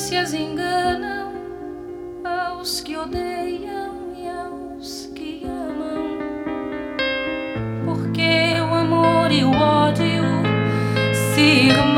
aparências enganam aos que odeiam e aos que amam, porque o amor e o ódio se irmãos.